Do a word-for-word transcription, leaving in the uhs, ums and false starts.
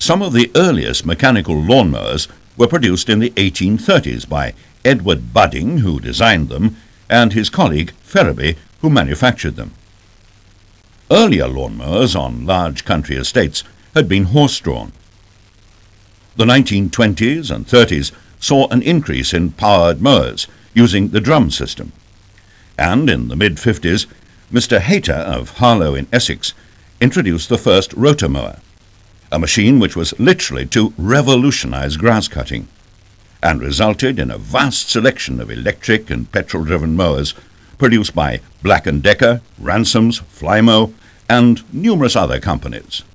Some of the earliest mechanical lawnmowers were produced in the eighteen thirties by Edward Budding, who designed them, and his colleague Ferraby, who manufactured them. Earlier lawnmowers on large country estates had been horse-drawn. The nineteen twenties and thirties saw an increase in powered mowers using the drum system, and in the mid-fifties Mister Hayter of Harlow in Essex introduced the first rotomower, a machine which was literally to revolutionize grass cutting, and resulted in a vast selection of electric and petrol-driven mowers produced by Black and Decker, Ransomes, Flymo, and numerous other companies.